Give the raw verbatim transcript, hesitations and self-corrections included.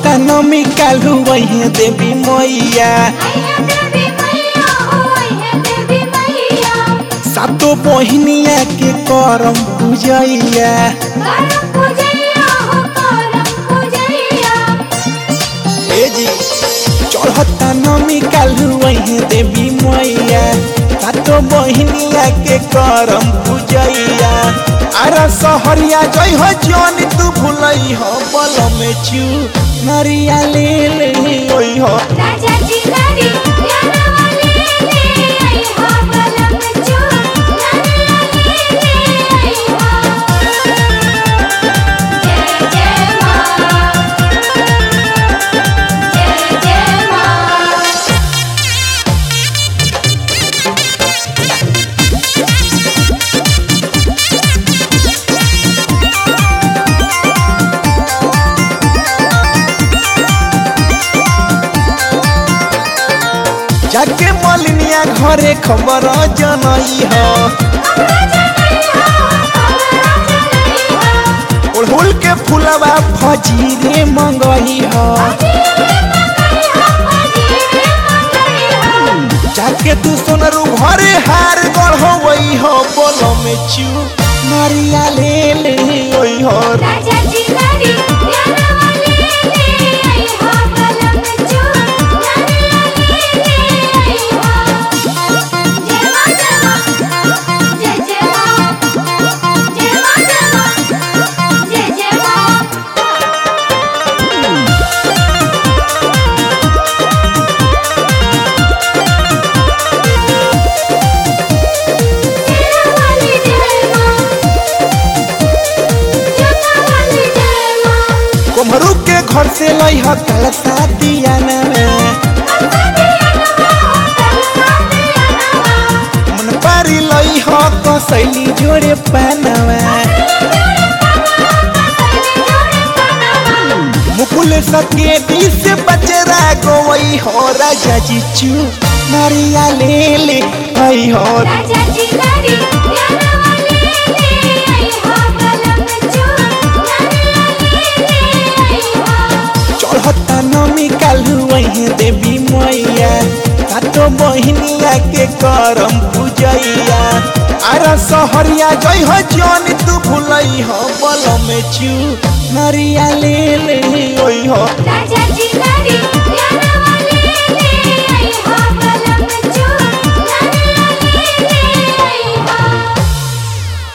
चढ़ता नमी कालू वही देवी मैया सातो बहिनिया के करम पूजैया जी चढ़ता नमी कालू वही देवी मैया सातो बहिनिया के करम पूजैया अरे सहरिया जई हो जन तू भूलई हो बल में चू नरिया ले ले ओई हो राजा जी नारी प्यारा वाले ले आई हो बल में चू नरिया ले ले आई हो जय जय मां जय जय मां जाके मलिनिया घरे खबर जनई हो उड़हुल के फूलवा फजीरे मंगई हो जाके तू सोनरू घरे हार गढ़वई हो बोल में चू नरिया ले ले ओई हो राजा जी नारी प्यारा वाले ले आई हो बल में चू नरिया ले ले आई हो जय मां जय मां जय जय मां जय मां जय मां जय जय मां तेरा वाली जय मां जोता वाली जय मां कुम्हरू के घर से लई हो कल सादिया मन पारी लई हो कसैली जोड़े पानवा मुकुल सके बीस बचरा गोवई हो राजा जी चू नरिया ले ले आई हो राजा जी नारी प्यारा वाले ले आई हो बल में चू नरिया ले ले आई हो चढ़ता नमी कालू वही देवी मैया सातो बहिनिया के करम पूजैया अरे सहरिया जई हो जन तू भूलई हो बल में चू नरिया ले ले ओई हो राजा जी नारी